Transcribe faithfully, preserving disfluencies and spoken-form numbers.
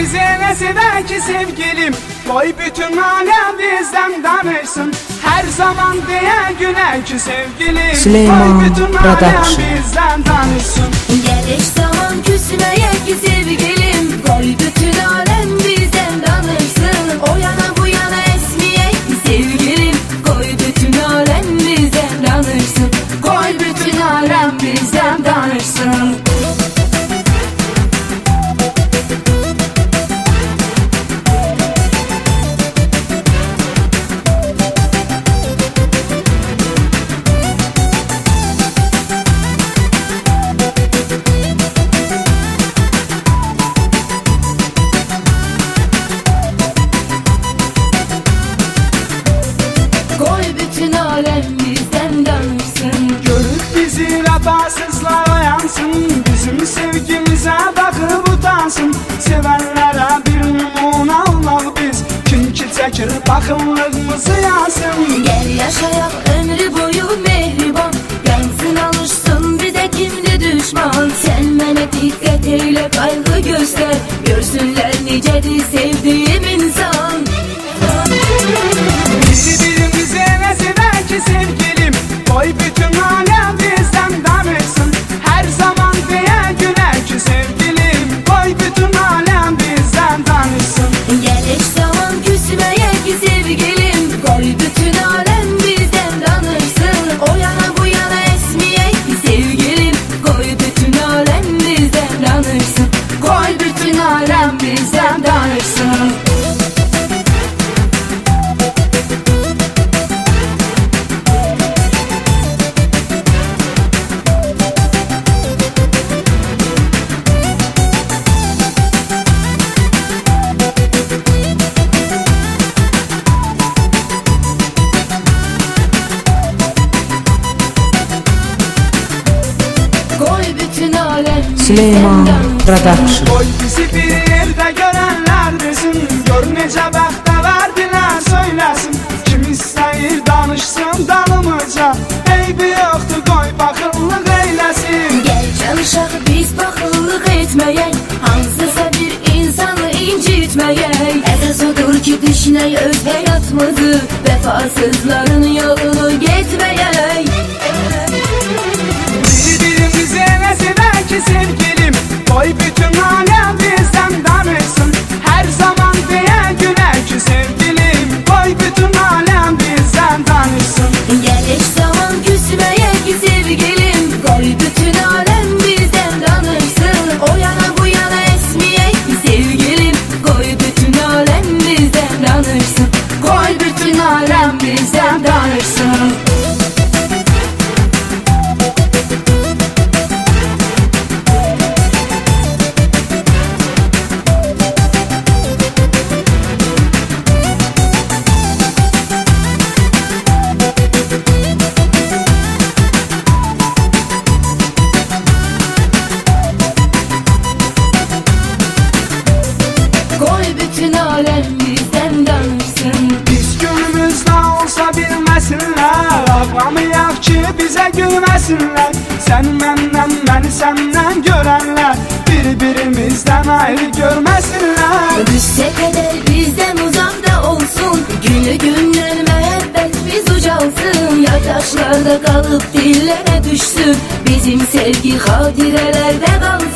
Bir-birimize neseder ki sevgilim, koy bütün alem bizden danışsın. Her zaman diye güne ki sevgilim, Süleyman koy bütün alem Production. bizden danışsın. Geliş zaman küsmeye ki sevgilim, koy bütün alem bizden danışsın. O yana bu yana esmeye ki sevgilim, koy bütün alem bizden danışsın. Koy bütün alem bizden danışsın. Vefasızlar yansın, bizim sevgimize bakıp utansın. Sevenlere bir numune olaq biz, kim ki çəkir bakımlığımızı yansın. Gel yaşayak ömrü boyu mehriban, yansın alışsın bize kimdi düşman. Sen mənə dikkat eyle, kaygı göster, görsünler nicedir sevdiğim insan. Bir-birimize ne sever ki sevgilim, koy bütün alem bizden danışsın. Her zaman diye güne ki sevgilim, koy bütün alem bizden danışsın. Geliş zaman küsmeye ki sevgilim, koy bütün alem bizden danışsın. O yana bu yana esmeye ki sevgilim, koy bütün alem bizden danışsın. Koy bütün alem bizden danışsın. Süleyman Production. Koy bizi bir yerde görenler bilsin, gör necə bəxtə verdilər söyləsin. Kim istəyir danışsın dalımıca, eybi yoxdur koy bakıllıq eyləsin. Gel çalışaq biz bakıllıq etməyək, hansısa bir insanı incitməyək. Əsas odur ki düşünək öz həyatımızı, vefasızların yolunu getməyək. Bir-birimize ne sever ki sevgilim, koy bütün alem bizden danışsın. Her zaman diye güne ki sevgilim, koy bütün alem bizden danışsın. Geliş zaman küsmeye ki sevgilim, koy bütün alem bizden danışsın. O yana bu yana esmeye ki sevgilim, koy bütün alem bizden danışsın. Koy bütün alem bizden danışsın. Ağlamayaq ki bizə gülməsinlər, sən məndən, məni səndən görənlər, bir-birimizdən ayrı görməsinlər. Düşse kadar bizden uzakta olsun, günü günden müebbet biz ucalsın. Yataşlarda kalıp dillere düşsün, bizim sevgi hatirelerde kalsın.